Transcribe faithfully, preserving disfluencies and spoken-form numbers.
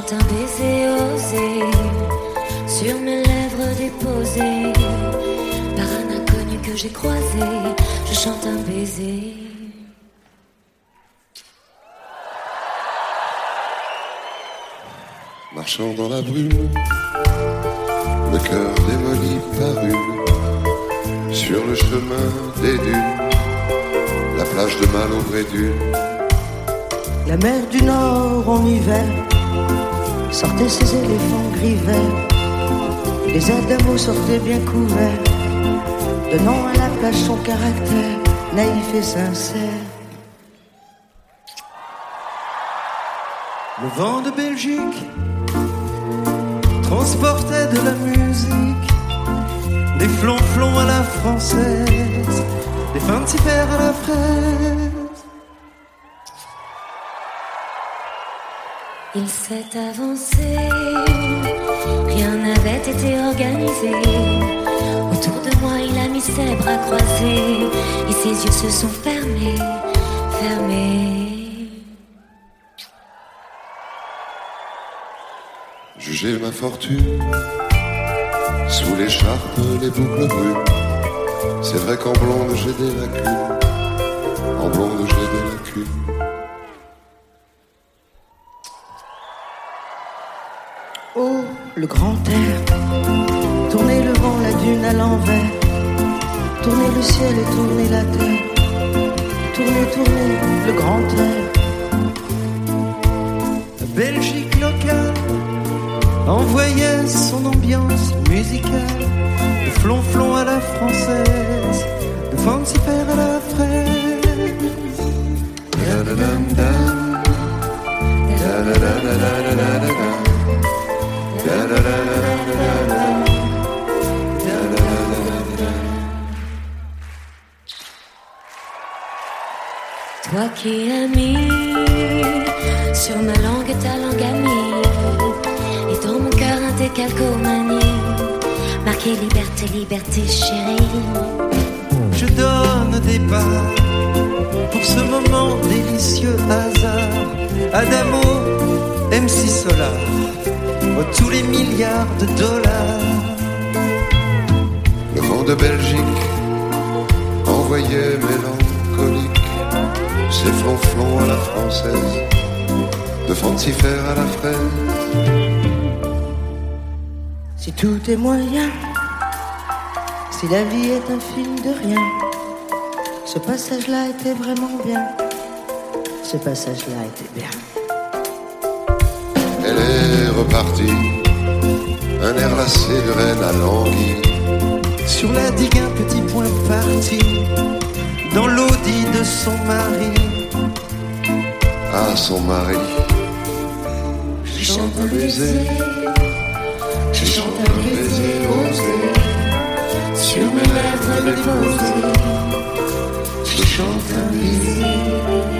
chante un baiser osé sur mes lèvres déposées par un inconnu que j'ai croisé. Je chante un baiser. Marchant dans la brume, le cœur démoli par une, sur le chemin des dunes, la plage de Malovredune. La mer du Nord en hiver sortait ses éléphants gris verts. Les adamos sortaient bien couverts, donnant à la plage son caractère naïf et sincère. Le vent de Belgique transportait de la musique, des flonflons à la française, des fancifères à la fraise. Il s'est avancé, rien n'avait été organisé. Autour de moi, il a mis ses bras croisés et ses yeux se sont fermés, fermés. Juger ma fortune sous l'écharpe, les boucles brunes. C'est vrai qu'en blonde j'ai des lacunes, en blonde j'ai des lacunes. Oh, le grand air, tourner le vent, la dune à l'envers, tourner le ciel et tourner la terre, tourner, tourner le grand air. La Belgique locale envoyait son ambiance musicale, de flonflon à la française, de fancifère à la fraise. Da-da-dam-dam, da-da-da-da-da-da-da-da. Toi qui as mis sur ma langue ta langue amie, et dans mon cœur un décalcomanie, marqué liberté, liberté chérie. Je donne des parts pour ce moment délicieux hasard. Adamo, M C Solar, oh, tous les milliards de dollars. Le vent de Belgique envoyait mélancolique ses flonflons à la française, de fancifère à la fraise. Si tout est moyen, si la vie est un film de rien, ce passage-là était vraiment bien. Ce passage-là était bien. Elle est repartie, un air lassé de reine à languille. Sur la digue un petit point parti, dans l'audit de son mari. À son mari. Je chante un baiser, je chante un baiser osé sur mes lèvres déposées. Je chante un baiser.